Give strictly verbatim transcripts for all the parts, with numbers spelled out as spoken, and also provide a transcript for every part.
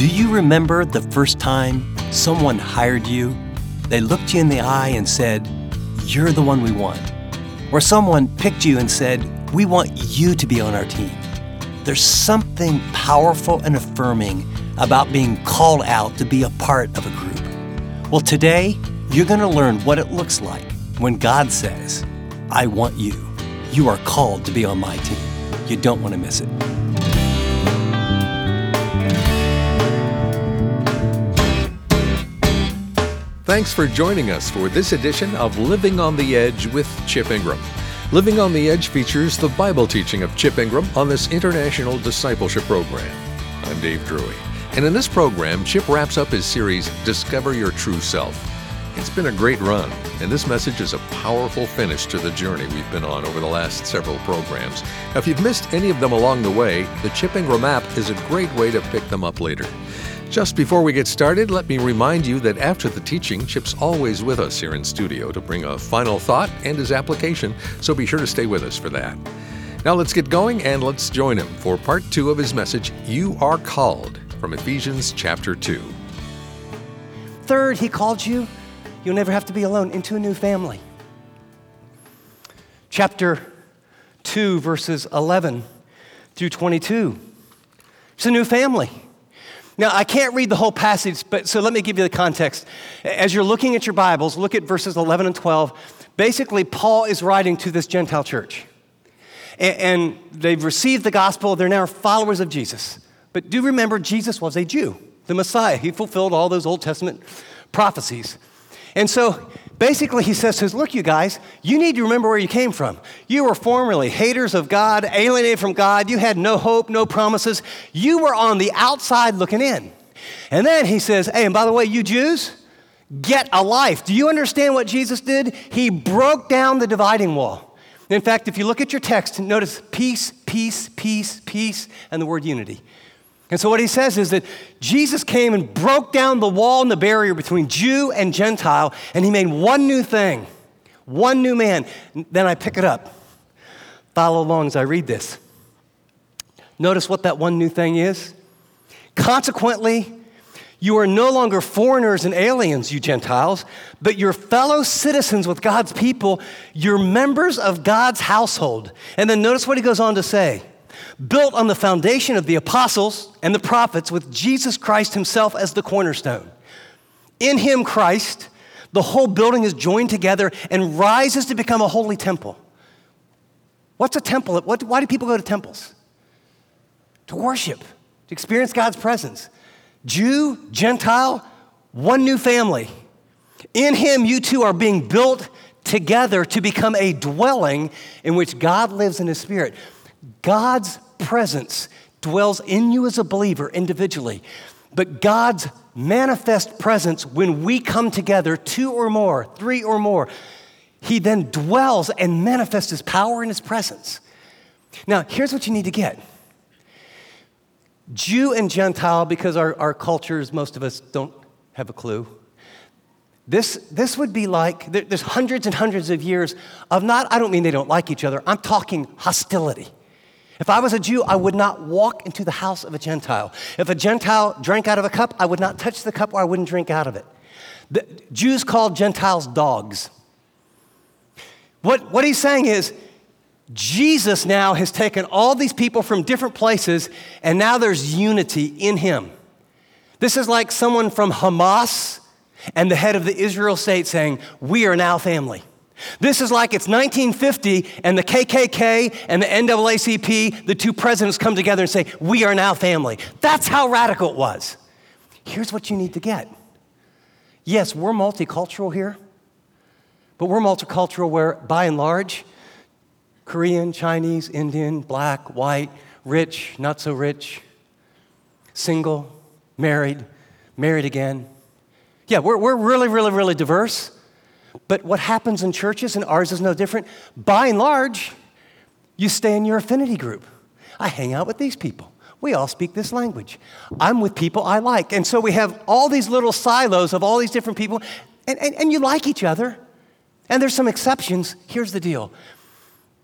Do you remember the first time someone hired you? They looked you in the eye and said, "You're the one we want." Or someone picked you and said, "We want you to be on our team." There's something powerful and affirming about being called out to be a part of a group. Well, today, you're going to learn what it looks like when God says, "I want you. You are called to be on my team." You don't want to miss it. Thanks for joining us for this edition of Living on the Edge with Chip Ingram. Living on the Edge features the Bible teaching of Chip Ingram on this international discipleship program. I'm Dave Drury, and in this program, Chip wraps up his series, Discover Your True Self. It's been a great run, and this message is a powerful finish to the journey we've been on over the last several programs. Now, if you've missed any of them along the way, the Chip Ingram app is a great way to pick them up later. Just before we get started, let me remind you that after the teaching, Chip's always with us here in studio to bring a final thought and his application, so be sure to stay with us for that. Now let's get going and let's join him for part two of his message, You Are Called, from Ephesians chapter two. Third, he called you, you'll never have to be alone, into a new family. Chapter two, verses eleven through twenty-two. It's a new family. Now, I can't read the whole passage, but so let me give you the context. As you're looking at your Bibles, look at verses eleven and twelve. Basically, Paul is writing to this Gentile church. And, and they've received the gospel. They're now followers of Jesus. But do remember, Jesus was a Jew, the Messiah. He fulfilled all those Old Testament prophecies. And so basically he says to us, look, you guys, you need to remember where you came from. You were formerly haters of God, alienated from God. You had no hope, no promises. You were on the outside looking in. And then he says, hey, and by the way, you Jews, get a life. Do you understand what Jesus did? He broke down the dividing wall. In fact, if you look at your text, notice peace, peace, peace, peace, and the word unity. And so what he says is that Jesus came and broke down the wall and the barrier between Jew and Gentile, and he made one new thing, one new man. Then I pick it up. Follow along as I read this. Notice what that one new thing is. Consequently, you are no longer foreigners and aliens, you Gentiles, but you're fellow citizens with God's people. You're members of God's household. And then notice what he goes on to say. Built on the foundation of the apostles and the prophets with Jesus Christ himself as the cornerstone. In him, Christ, the whole building is joined together and rises to become a holy temple. What's a temple? What, why do people go to temples? To worship, to experience God's presence. Jew, Gentile, one new family. In him, you two are being built together to become a dwelling in which God lives in his Spirit. God's presence dwells in you as a believer individually, but God's manifest presence when we come together, two or more, three or more, he then dwells and manifests his power and his presence. Now, here's what you need to get. Jew and Gentile, because our, our cultures, most of us don't have a clue. This, this would be like, there, there's hundreds and hundreds of years of not, I don't mean they don't like each other, I'm talking hostility. If I was a Jew, I would not walk into the house of a Gentile. If a Gentile drank out of a cup, I would not touch the cup or I wouldn't drink out of it. The Jews called Gentiles dogs. What, what he's saying is, Jesus now has taken all these people from different places, and now there's unity in him. This is like someone from Hamas and the head of the Israel state saying, we are now family. This is like it's nineteen fifty and the K K K and the N double A C P, the two presidents come together and say, we are now family. That's how radical it was. Here's what you need to get. Yes, we're multicultural here, but we're multicultural where, by and large, Korean, Chinese, Indian, black, white, rich, not so rich, single, married, married again. Yeah, we're, we're really, really, really diverse. But what happens in churches, and ours is no different, by and large, you stay in your affinity group. I hang out with these people. We all speak this language. I'm with people I like. And so we have all these little silos of all these different people, and, and, and you like each other. And there's some exceptions. Here's the deal.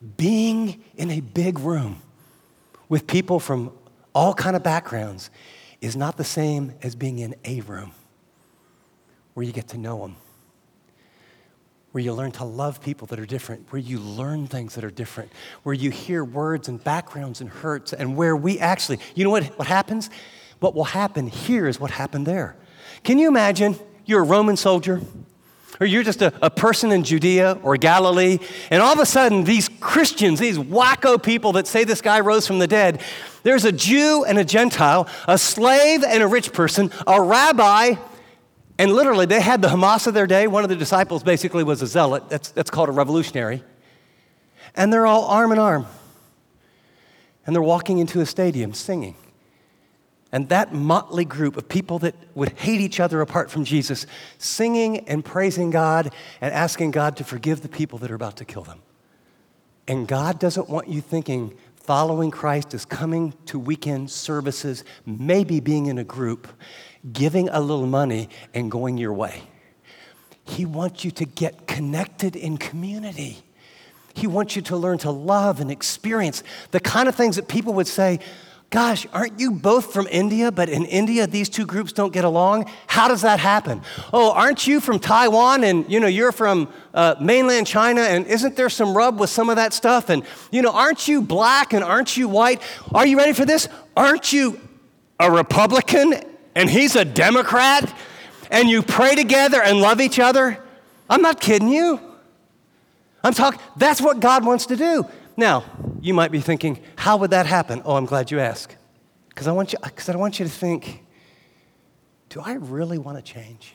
Being in a big room with people from all kind of backgrounds is not the same as being in a room where you get to know them, where you learn to love people that are different, where you learn things that are different, where you hear words and backgrounds and hurts, and where we actually, you know what, what happens? What will happen here is what happened there. Can you imagine you're a Roman soldier, or you're just a, a person in Judea or Galilee, and all of a sudden these Christians, these wacko people that say this guy rose from the dead, there's a Jew and a Gentile, a slave and a rich person, a rabbi, and literally they had the Hamas of their day. One of the disciples basically was a zealot. That's, that's called a revolutionary. And they're all arm in arm. And they're walking into a stadium singing. And that motley group of people that would hate each other apart from Jesus, singing and praising God and asking God to forgive the people that are about to kill them. And God doesn't want you thinking following Christ is coming to weekend services, maybe being in a group, giving a little money and going your way. He wants you to get connected in community. He wants you to learn to love and experience the kind of things that people would say, gosh, aren't you both from India, but in India these two groups don't get along? How does that happen? Oh, aren't you from Taiwan and, you know, you're from uh, mainland China and isn't there some rub with some of that stuff? And, you know, aren't you black and aren't you white? Are you ready for this? Aren't you a Republican and he's a Democrat and you pray together and love each other? I'm not kidding you. I'm talking, that's what God wants to do. Now, you might be thinking, how would that happen? Oh, I'm glad you asked. Because I want you, because I want you to think, do I really want to change?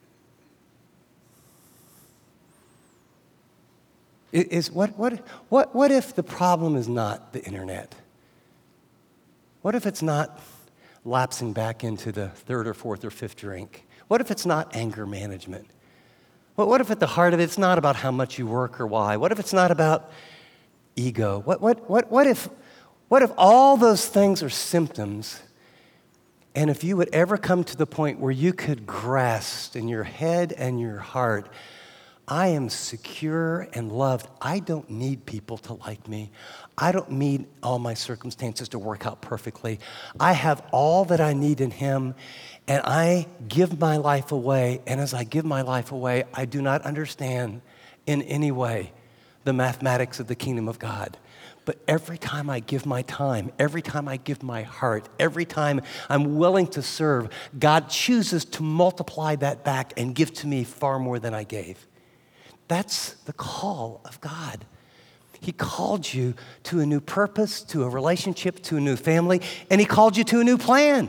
Is, what, what, what, what if the problem is not the internet? What if it's not lapsing back into the third or fourth or fifth drink? What if it's not anger management? What, what if at the heart of it, it's not about how much you work or why? What if it's not about ego? What, what, what, what, if, what if all those things are symptoms, and if you would ever come to the point where you could grasp in your head and your heart, I am secure and loved. I don't need people to like me. I don't need all my circumstances to work out perfectly. I have all that I need in Him, and I give my life away, and as I give my life away, I do not understand in any way the mathematics of the kingdom of God. But every time I give my time, every time I give my heart, every time I'm willing to serve, God chooses to multiply that back and give to me far more than I gave. That's the call of God. He called you to a new purpose, to a relationship, to a new family, and He called you to a new plan.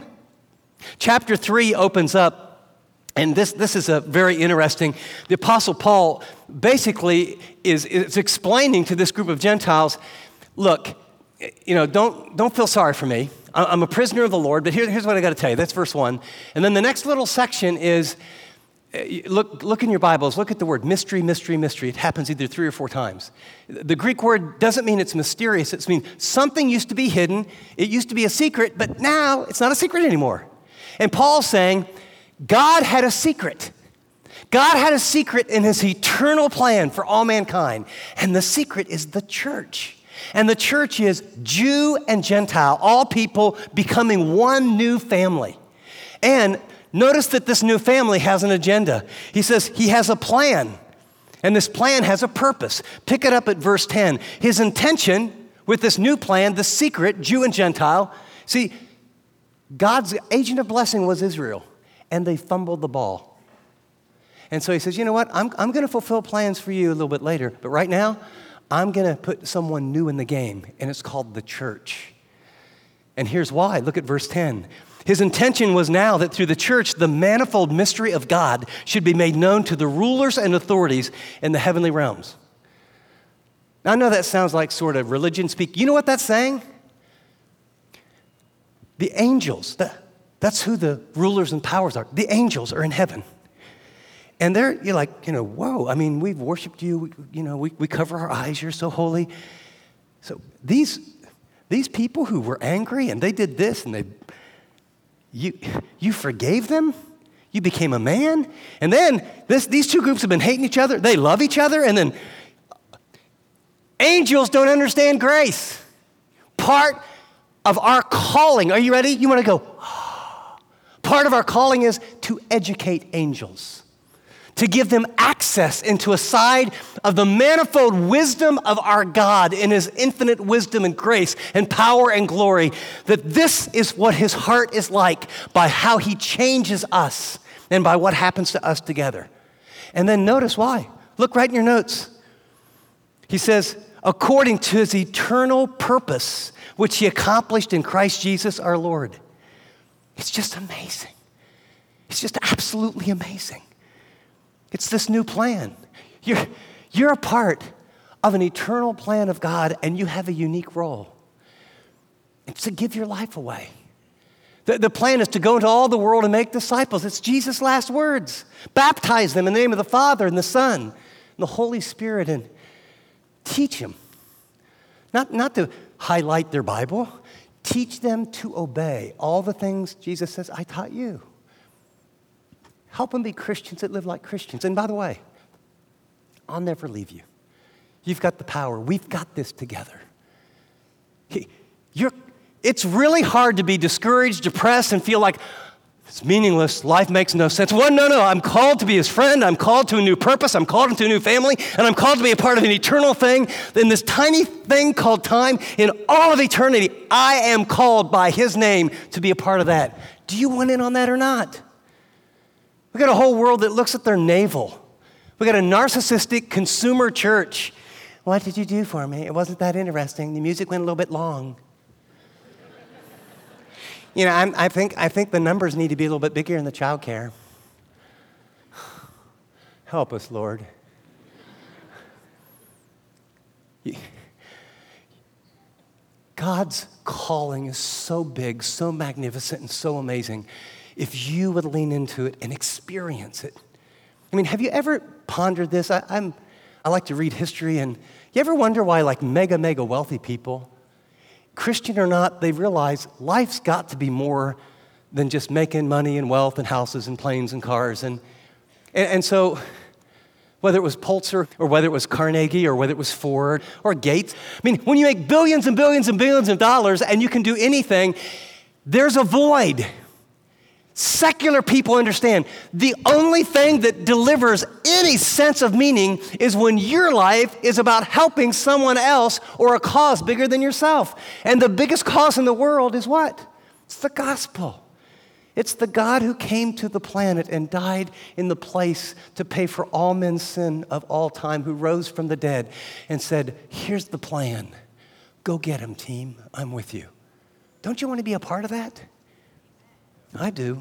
Chapter three opens up, and this, this is a very interesting. The Apostle Paul basically is, is explaining to this group of Gentiles, look, you know, don't, don't feel sorry for me. I'm a prisoner of the Lord, but here, here's what I got to tell you. That's verse one. And then the next little section is, look, look in your Bibles, look at the word mystery, mystery, mystery. It happens either three or four times. The Greek word doesn't mean it's mysterious. It means something used to be hidden. It used to be a secret, but now it's not a secret anymore. And Paul's saying, God had a secret. God had a secret in His eternal plan for all mankind. And the secret is the church. And the church is Jew and Gentile, all people becoming one new family. And notice that this new family has an agenda. He says He has a plan. And this plan has a purpose. Pick it up at verse ten. His intention with this new plan, the secret, Jew and Gentile. See, God's agent of blessing was Israel. And they fumbled the ball. And so He says, you know what? I'm, I'm going to fulfill plans for you a little bit later. But right now, I'm going to put someone new in the game. And it's called the church. And here's why. Look at verse ten. His intention was now that through the church, the manifold mystery of God should be made known to the rulers and authorities in the heavenly realms. Now, I know that sounds like sort of religion speak. You know what that's saying? The angels, that, that's who the rulers and powers are. The angels are in heaven. And they're, you're like, you know, whoa, I mean, we've worshiped you, we, you know, we, we cover our eyes, you're so holy. So these, these people who were angry and they did this and they, you, you forgave them? You became a man? And then this, these two groups have been hating each other, they love each other, and then angels don't understand grace. Part of our calling, are you ready? You want to go, oh. Part of our calling is to educate angels, to give them access into a side of the manifold wisdom of our God in his infinite wisdom and grace and power and glory, that this is what his heart is like by how he changes us and by what happens to us together. And then notice why. Look right in your notes. He says, according to his eternal purpose, which he accomplished in Christ Jesus our Lord. It's just amazing. It's just absolutely amazing. It's this new plan. You're, you're a part of an eternal plan of God, and you have a unique role. It's to give your life away. The, the plan is to go into all the world and make disciples. It's Jesus' last words. Baptize them in the name of the Father and the Son and the Holy Spirit, and teach them. Not, not to highlight their Bible. Teach them to obey all the things Jesus says, I taught you. Help them be Christians that live like Christians. And by the way, I'll never leave you. You've got the power. We've got this together. You're, it's really hard to be discouraged, depressed, and feel like it's meaningless. Life makes no sense. Well, no, no. I'm called to be his friend. I'm called to a new purpose. I'm called into a new family. And I'm called to be a part of an eternal thing. In this tiny thing called time, in all of eternity, I am called by his name to be a part of that. Do you want in on that or not? We got a whole world that looks at their navel. We got a narcissistic consumer church. What did you do for me? It wasn't that interesting. The music went a little bit long. You know, I'm, I think I think the numbers need to be a little bit bigger in the child care. Help us, Lord. God's calling is so big, so magnificent, and so amazing. If you would lean into it and experience it. I mean, have you ever pondered this? I, I'm, I like to read history, and you ever wonder why like mega, mega wealthy people, Christian or not, they realize life's got to be more than just making money and wealth and houses and planes and cars. And, and, and so whether it was Pulitzer or whether it was Carnegie or whether it was Ford or Gates, I mean, when you make billions and billions and billions of dollars and you can do anything, there's a void. Secular people understand the only thing that delivers any sense of meaning is when your life is about helping someone else or a cause bigger than yourself. And the biggest cause in the world is what? It's the gospel. It's the God who came to the planet and died in the place to pay for all men's sin of all time, who rose from the dead and said, here's the plan. Go get him, team. I'm with you. Don't you want to be a part of that? I do.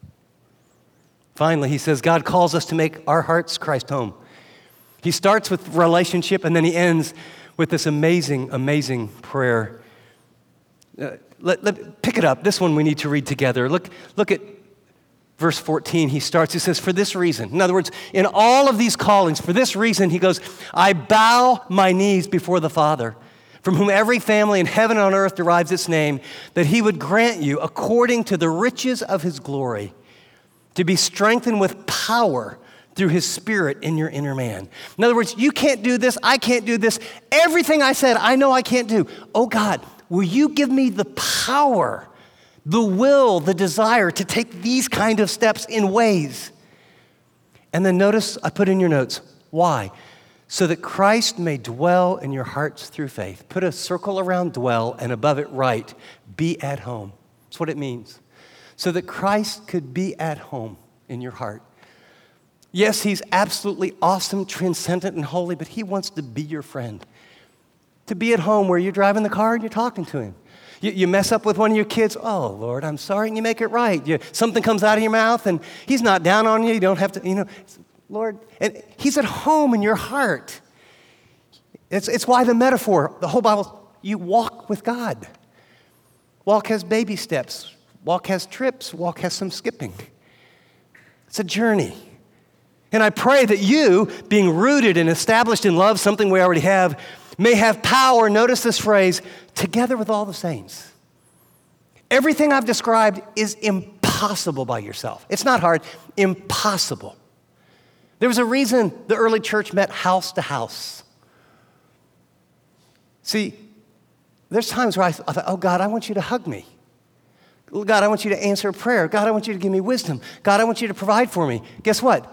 Finally, he says, God calls us to make our hearts Christ home. He starts with relationship, and then he ends with this amazing, amazing prayer. Uh, let, let, pick it up. This one we need to read together. Look, look at verse fourteen. He starts, he says, for this reason. In other words, in all of these callings, for this reason, he goes, I bow my knees before the Father, from whom every family in heaven and on earth derives its name, that he would grant you, according to the riches of his glory, to be strengthened with power through his Spirit in your inner man. In other words, you can't do this, I can't do this. Everything I said, I know I can't do. Oh God, will you give me the power, the will, the desire to take these kind of steps in ways? And then notice, I put in your notes, why? So that Christ may dwell in your hearts through faith. Put a circle around dwell, and above it write, be at home. That's what it means. So that Christ could be at home in your heart. Yes, he's absolutely awesome, transcendent, and holy, but he wants to be your friend. To be at home where you're driving the car and you're talking to him. You, you mess up with one of your kids, oh, Lord, I'm sorry, and you make it right. You, something comes out of your mouth, and he's not down on you. You don't have to, you know, Lord, and he's at home in your heart. It's, it's why the metaphor, the whole Bible, you walk with God. Walk has baby steps. Walk has trips. Walk has some skipping. It's a journey. And I pray that you, being rooted and established in love, something we already have, may have power, notice this phrase, together with all the saints. Everything I've described is impossible by yourself. It's not hard, impossible. There was a reason the early church met house to house. See, there's times where I, th- I thought, oh God, I want you to hug me. God, I want you to answer a prayer. God, I want you to give me wisdom. God, I want you to provide for me. Guess what?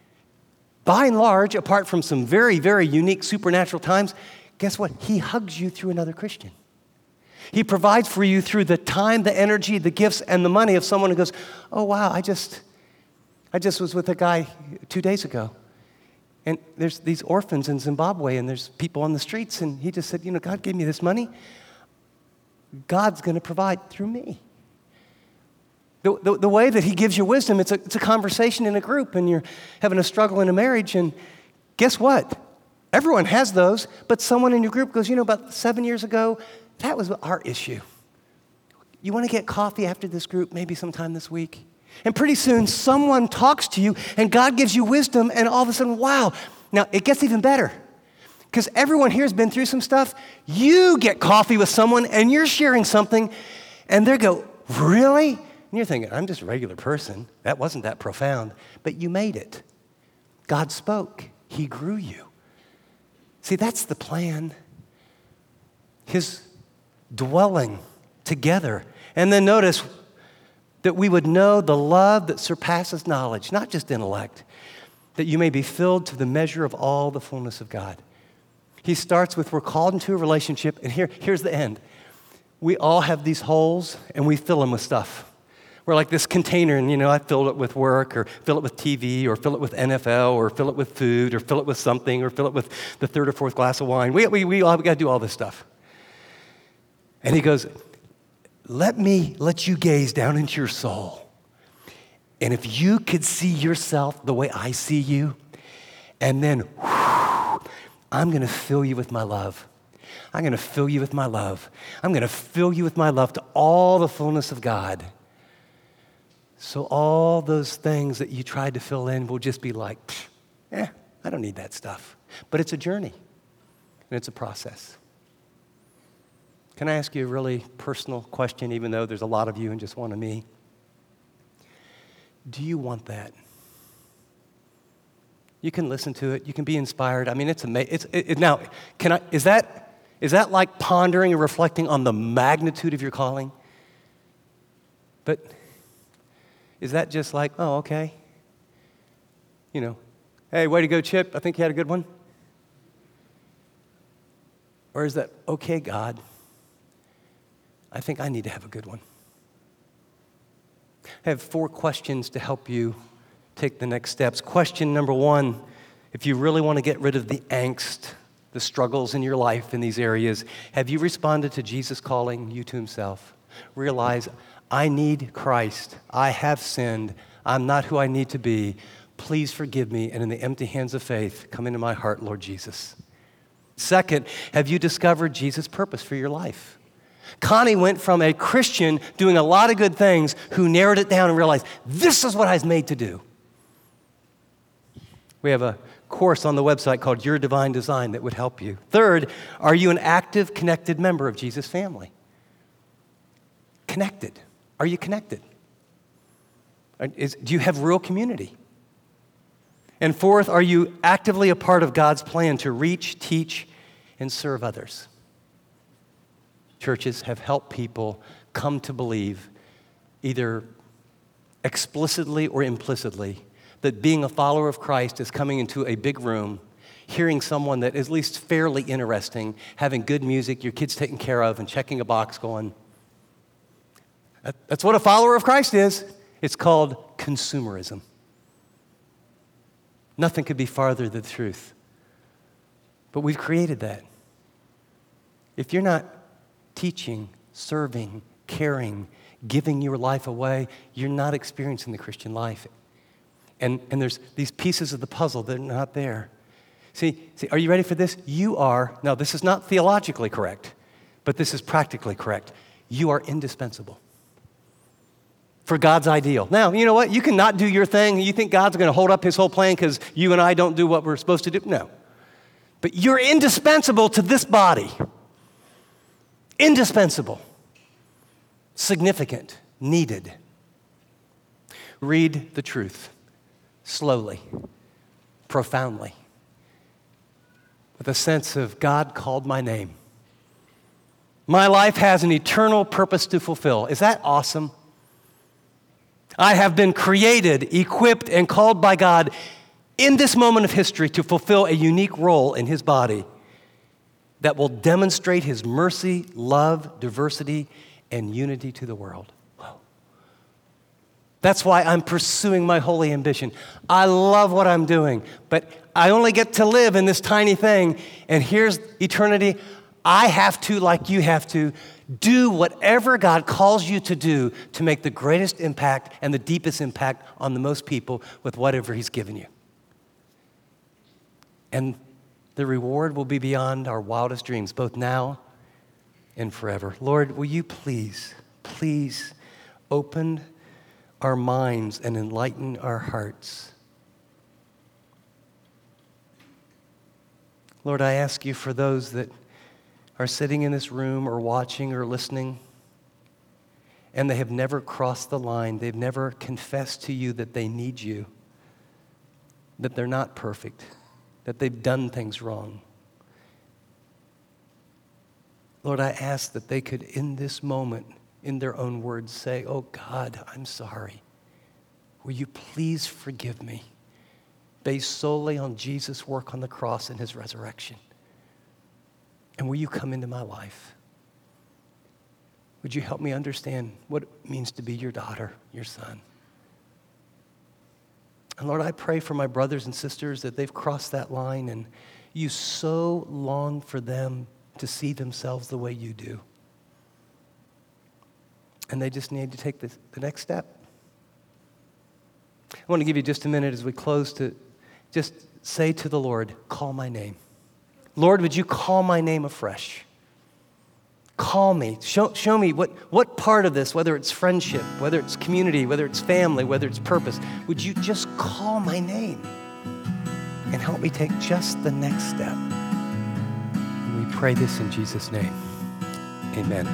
By and large, apart from some very, very unique supernatural times, guess what? He hugs you through another Christian. He provides for you through the time, the energy, the gifts, and the money of someone who goes, oh, wow, I just, I just was with a guy two days ago. And there's these orphans in Zimbabwe, and there's people on the streets, and he just said, you know, God gave me this money. God's going to provide through me. The, the, the way that he gives you wisdom, it's a, it's a conversation in a group, and you're having a struggle in a marriage, and guess what? Everyone has those, but someone in your group goes, you know, about seven years ago, that was our issue. You want to get coffee after this group, maybe sometime this week? And pretty soon, someone talks to you, and God gives you wisdom, and all of a sudden, wow. Now, it gets even better, because everyone here has been through some stuff. You get coffee with someone, and you're sharing something, and they go, really? And you're thinking, I'm just a regular person. That wasn't that profound. But you made it. God spoke. He grew you. See, that's the plan. His dwelling together. And then notice that we would know the love that surpasses knowledge, not just intellect, that you may be filled to the measure of all the fullness of God. He starts with, we're called into a relationship, and here, here's the end. We all have these holes, and we fill them with stuff. We're like this container, and you know, I fill it with work, or fill it with T V, or fill it with N F L, or fill it with food, or fill it with something, or fill it with the third or fourth glass of wine. We, we, we, all, we got to do all this stuff. And he goes, let me let you gaze down into your soul. And if you could see yourself the way I see you, and then whew, I'm going to fill you with my love. I'm going to fill you with my love. I'm going to fill you with my love to all the fullness of God. So all those things that you tried to fill in will just be like, eh, I don't need that stuff. But it's a journey, and it's a process. Can I ask you a really personal question, even though there's a lot of you and just one of me? Do you want that? You can listen to it. You can be inspired. I mean, it's amazing. It's, it, it, now, can I, is that, is that like pondering and reflecting on the magnitude of your calling? But is that just like, oh, okay? You know, hey, way to go, Chip. I think you had a good one. Or is that, okay, God, I think I need to have a good one. I have four questions to help you take the next steps. Question number one, if you really want to get rid of the angst, the struggles in your life in these areas, have you responded to Jesus calling you to himself? Realize, I need Christ. I have sinned. I'm not who I need to be. Please forgive me, and in the empty hands of faith, come into my heart, Lord Jesus. Second, have you discovered Jesus' purpose for your life? Connie went from a Christian doing a lot of good things who narrowed it down and realized, this is what I was made to do. We have a course on the website called Your Divine Design that would help you. Third, are you an active, connected member of Jesus' family? Connected. Are you connected? Is, do you have real community? And fourth, are you actively a part of God's plan to reach, teach, and serve others? Churches have helped people come to believe, either explicitly or implicitly, that being a follower of Christ is coming into a big room, hearing someone that is at least fairly interesting, having good music, your kids taken care of, and checking a box going, that's what a follower of Christ is. It's called consumerism. Nothing could be farther than the truth. But we've created that. If you're not teaching, serving, caring, giving your life away, you're not experiencing the Christian life. And, and there's these pieces of the puzzle that are not there. See, see, are you ready for this? You are, now this is not theologically correct, but this is practically correct. You are indispensable for God's ideal. Now, you know what? You cannot do your thing. You think God's going to hold up his whole plan because you and I don't do what we're supposed to do? No. But you're indispensable to this body. Indispensable. Significant. Needed. Read the truth. Slowly. Profoundly. With a sense of, God called my name. My life has an eternal purpose to fulfill. Is that awesome? I have been created, equipped, and called by God in this moment of history to fulfill a unique role in his body that will demonstrate his mercy, love, diversity, and unity to the world. Wow. That's why I'm pursuing my holy ambition. I love what I'm doing, but I only get to live in this tiny thing, and here's eternity. I have to, like you have to, do whatever God calls you to do to make the greatest impact and the deepest impact on the most people with whatever he's given you. And the reward will be beyond our wildest dreams, both now and forever. Lord, will you please, please open our minds and enlighten our hearts. Lord, I ask you for those that are sitting in this room or watching or listening, and they have never crossed the line. They've never confessed to you that they need you, that they're not perfect, that they've done things wrong. Lord, I ask that they could, in this moment, in their own words, say, oh God, I'm sorry. Will you please forgive me, based solely on Jesus' work on the cross and his resurrection? And will you come into my life? Would you help me understand what it means to be your daughter, your son? And Lord, I pray for my brothers and sisters that they've crossed that line, and you so long for them to see themselves the way you do. And they just need to take the, the next step. I want to give you just a minute as we close to just say to the Lord, call my name. Lord, would you call my name afresh? Call me. Show, show me what, what part of this, whether it's friendship, whether it's community, whether it's family, whether it's purpose, would you just call my name and help me take just the next step? And we pray this in Jesus' name. Amen.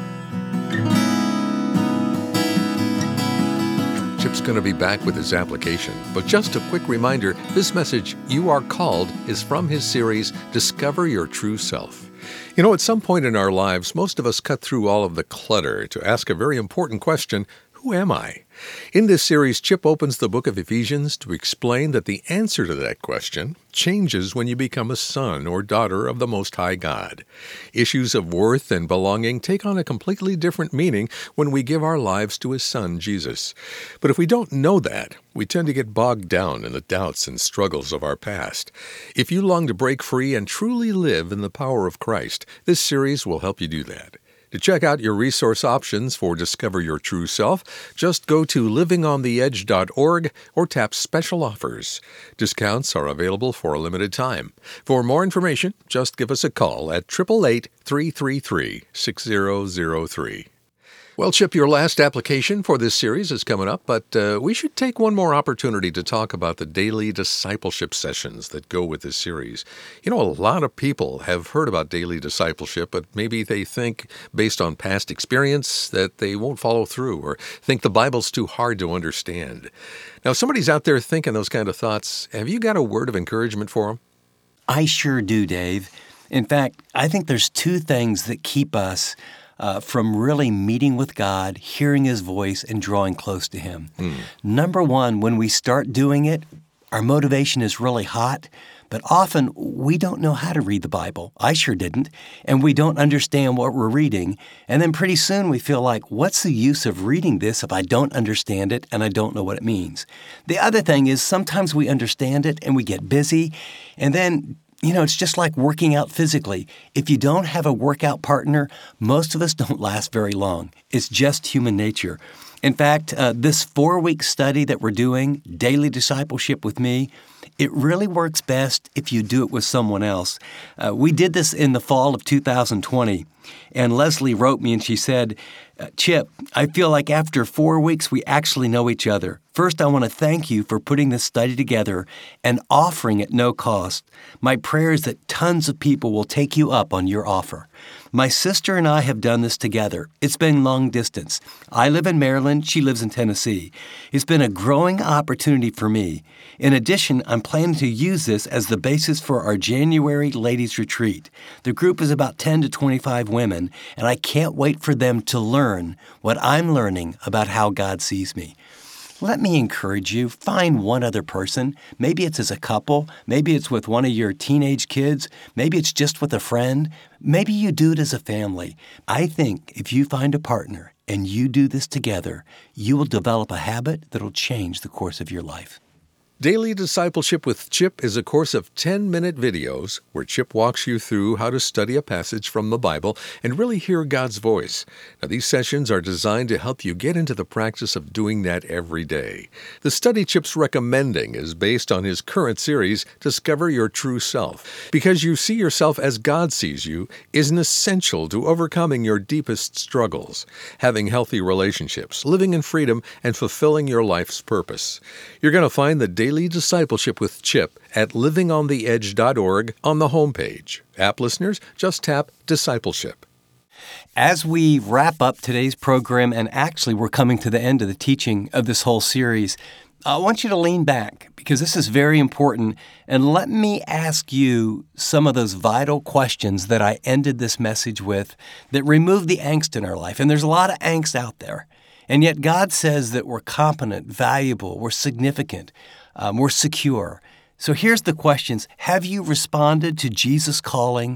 Chip's going to be back with his application, but just a quick reminder, this message, You Are Called, is from his series, Discover Your True Self. You know, at some point in our lives, most of us cut through all of the clutter to ask a very important question, who am I? In this series, Chip opens the book of Ephesians to explain that the answer to that question changes when you become a son or daughter of the Most High God. Issues of worth and belonging take on a completely different meaning when we give our lives to His Son, Jesus. But if we don't know that, we tend to get bogged down in the doubts and struggles of our past. If you long to break free and truly live in the power of Christ, this series will help you do that. To check out your resource options for Discover Your True Self, just go to living on the edge dot org or tap Special Offers. Discounts are available for a limited time. For more information, just give us a call at eight eight eight, three three three, six zero zero three. Well, Chip, your last application for this series is coming up, but uh, we should take one more opportunity to talk about the daily discipleship sessions that go with this series. You know, a lot of people have heard about daily discipleship, but maybe they think, based on past experience, that they won't follow through or think the Bible's too hard to understand. Now, if somebody's out there thinking those kind of thoughts, have you got a word of encouragement for them? I sure do, Dave. In fact, I think there's two things that keep us Uh, from really meeting with God, hearing His voice, and drawing close to Him. Mm. Number one, when we start doing it, our motivation is really hot, but often we don't know how to read the Bible. I sure didn't, and we don't understand what we're reading, and then pretty soon we feel like, what's the use of reading this if I don't understand it and I don't know what it means? The other thing is sometimes we understand it and we get busy, and then you know, it's just like working out physically. If you don't have a workout partner, most of us don't last very long. It's just human nature. In fact, uh, this four-week study that we're doing, Daily Discipleship with Me, it really works best if you do it with someone else. Uh, we did this in the fall of two thousand twenty, and Leslie wrote me and she said, Chip, I feel like after four weeks we actually know each other. First, I want to thank you for putting this study together and offering at no cost. My prayer is that tons of people will take you up on your offer. My sister and I have done this together. It's been long distance. I live in Maryland. She lives in Tennessee. It's been a growing opportunity for me. In addition, I'm planning to use this as the basis for our January ladies' retreat. The group is about ten to twenty-five women, and I can't wait for them to learn what I'm learning about how God sees me. let me encourage you, find one other person. Maybe it's as a couple. Maybe it's with one of your teenage kids. Maybe it's just with a friend. Maybe you do it as a family. I think if you find a partner and you do this together, you will develop a habit that will change the course of your life. Daily Discipleship with Chip is a course of ten-minute videos where Chip walks you through how to study a passage from the Bible and really hear God's voice. Now, these sessions are designed to help you get into the practice of doing that every day. The study Chip's recommending is based on his current series, Discover Your True Self. Because you see yourself as God sees you is an essential to overcoming your deepest struggles, having healthy relationships, living in freedom, and fulfilling your life's purpose. You're going to find the Daily Discipleship with Chip at living on the edge dot org on the homepage. App listeners, just tap Discipleship. As we wrap up today's program, and actually we're coming to the end of the teaching of this whole series, I want you to lean back because this is very important, and let me ask you some of those vital questions that I ended this message with that remove the angst in our life. And there's a lot of angst out there. And yet God says that we're competent, valuable, we're significant, um, we're secure. So here's the questions. Have you responded to Jesus' calling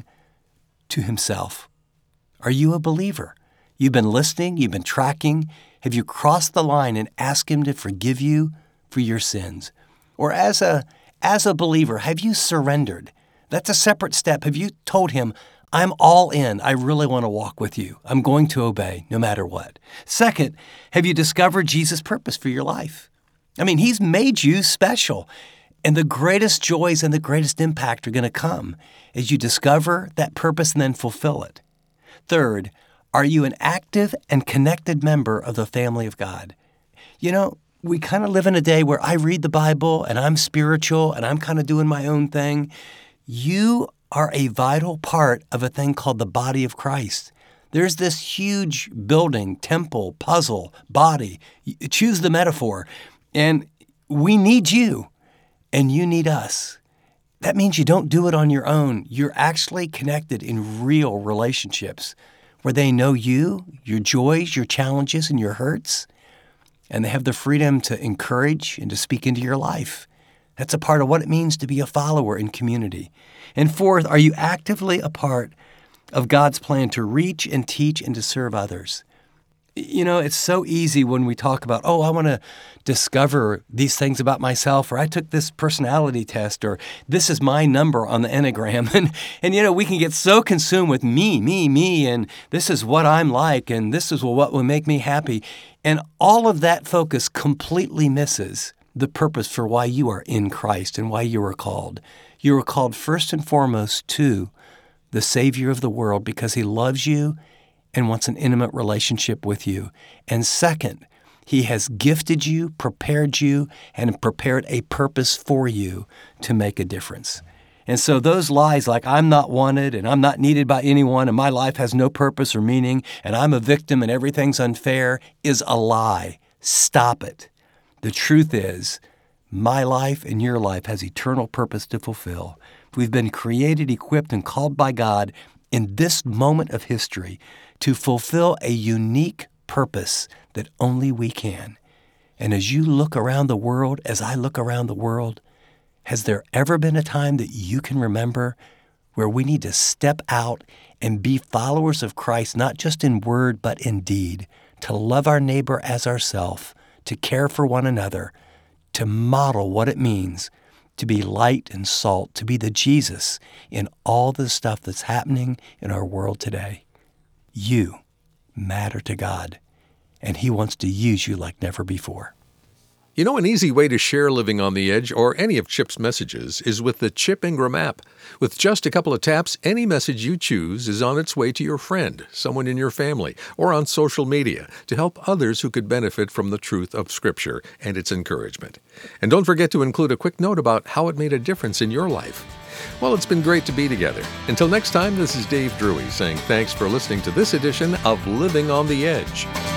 to himself? Are you a believer? You've been listening, you've been tracking. Have you crossed the line and asked him to forgive you for your sins? Or as a, as a believer, have you surrendered? That's a separate step. Have you told him, I'm all in. I really want to walk with you. I'm going to obey no matter what. Second, have you discovered Jesus' purpose for your life? I mean, he's made you special. And the greatest joys and the greatest impact are going to come as you discover that purpose and then fulfill it. Third, are you an active and connected member of the family of God? You know, we kind of live in a day where I read the Bible and I'm spiritual and I'm kind of doing my own thing. You are a vital part of a thing called the body of Christ. There's this huge building, temple, puzzle, body. Choose the metaphor. And we need you, and you need us. That means you don't do it on your own. You're actually connected in real relationships where they know you, your joys, your challenges, and your hurts, and they have the freedom to encourage and to speak into your life. That's a part of what it means to be a follower in community. And fourth, are you actively a part of God's plan to reach and teach and to serve others? You know, it's so easy when we talk about, oh, I want to discover these things about myself, or I took this personality test, or this is my number on the Enneagram. And, and you know, we can get so consumed with me, me, me, and this is what I'm like, and this is what will make me happy. And all of that focus completely misses the purpose for why you are in Christ and why you were called. You were called first and foremost to the Savior of the world because he loves you and wants an intimate relationship with you. And second, he has gifted you, prepared you, and prepared a purpose for you to make a difference. And so those lies like I'm not wanted and I'm not needed by anyone and my life has no purpose or meaning and I'm a victim and everything's unfair is a lie. Stop it. The truth is, my life and your life has eternal purpose to fulfill. We've been created, equipped, and called by God in this moment of history to fulfill a unique purpose that only we can. And as you look around the world, as I look around the world, has there ever been a time that you can remember where we need to step out and be followers of Christ, not just in word, but in deed, to love our neighbor as ourselves, to care for one another, to model what it means to be light and salt, to be the Jesus in all the stuff that's happening in our world today? You matter to God, and he wants to use you like never before. You know, an easy way to share Living on the Edge or any of Chip's messages is with the Chip Ingram app. With just a couple of taps, any message you choose is on its way to your friend, someone in your family, or on social media to help others who could benefit from the truth of Scripture and its encouragement. And don't forget to include a quick note about how it made a difference in your life. Well, it's been great to be together. Until next time, this is Dave Drury saying thanks for listening to this edition of Living on the Edge.